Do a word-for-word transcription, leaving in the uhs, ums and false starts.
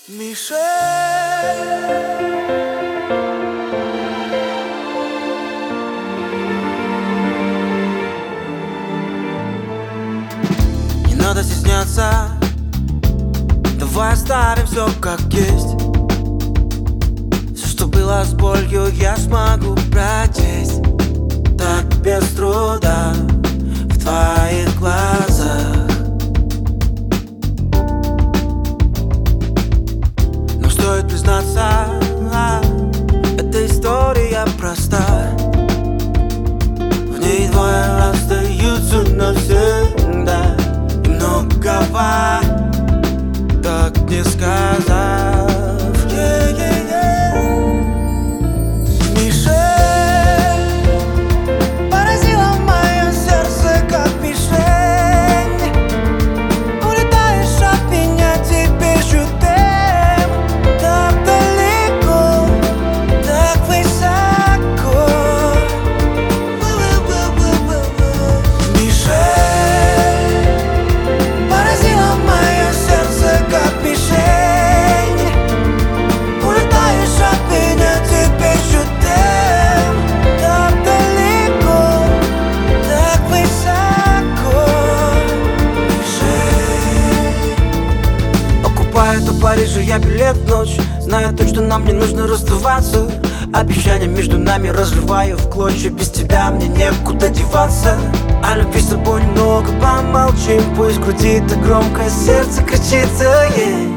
Мишель. Не надо стесняться, давай оставим все как есть. Все, что было с болью, я смогу прочесть так без труда в твоих глазах. Но стоит признаться, эта история проста. В ней двое расстаются навсегда, и многого так не сказав. Yeah, yeah, yeah. Мишель поразила мое сердце, как мишень. Улетаешь от меня, теперь жутем. Так далеко, так высоко. Мишель поразила мое сердце, как мишень. Улетаешь от меня, теперь жутем. Так далеко, так высоко. Мишель. Покупаю до Парижа я билет в ночь, зная точно, нам не нужно расставаться. Обещания между нами разрываю в клочья. Без тебя мне некуда деваться. О любви с тобой немного помолчим. Пусть крутит, и громко сердце кричит, yeah.